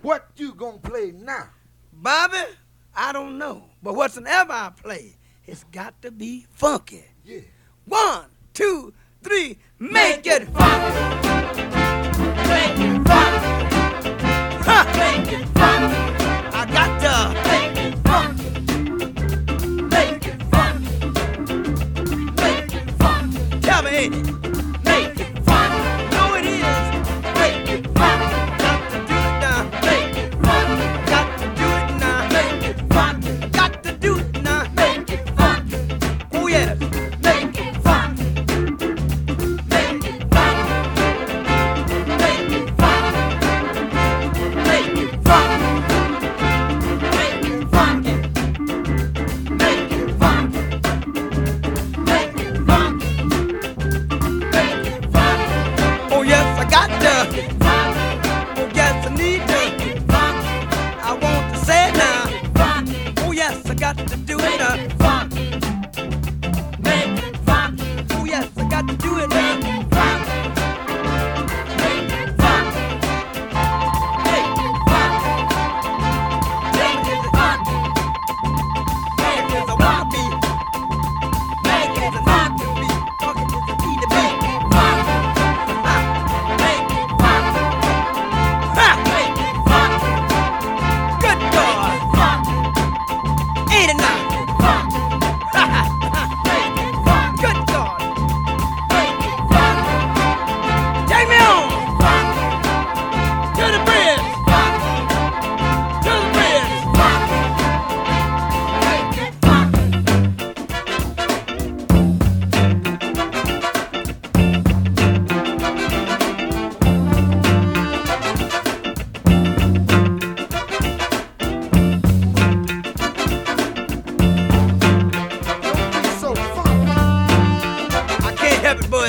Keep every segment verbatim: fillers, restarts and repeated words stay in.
What you gonna play now? Bobby, I don't know. But whatsoever I play, it's got to be funky. Yeah. One, two, three, make it funky. Make it funky. Huh. Make it funky. I got to make it funky. Make it funky. Make it funky. Tell me, ain't it? Make it funky. No, it is. Make it funky. Got to do it now. Make it funky. Got to do it now. Make it funky. Got to do it now. Make it funky. Oh yes. Make it funky. Make it funky. Make it funky. Make it funky. Make it funky. Make it funky. Make it funky. Make it funky. Oh yes, I got to. Make it funky. Oh yes, I need to. Make it funky. I want to say it now. Make it funky. Oh yes, I got to do it Make now. it funky. Make it funky. Oh yes, I got to do it now. Make it funky. Make it funky. Make it funky. Make it funky. Make It's it a funky. wild beat. Make it It's a funky. funky beat. Funky is the key to Make beat. it funky. Ha, Make it funky. ha. Make it funky. Good Make God. it funky. Ain't it now? Make it funky. Ha, ha, ha. Make it funky. Good God. Make it funky. Take me on Funky. to the bridge. Funky. To the bridge. Funky. Make it funky. So funky. I can't help it, boy.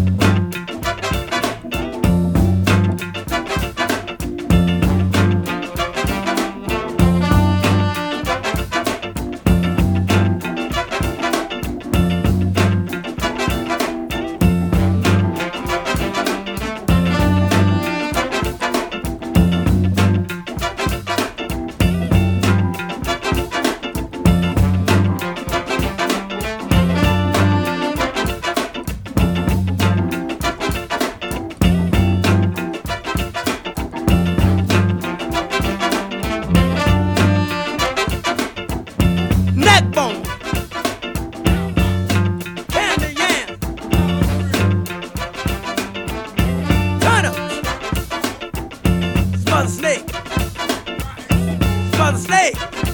Neck bone. Candy yam. Turnips. Smother snake. Smother snake.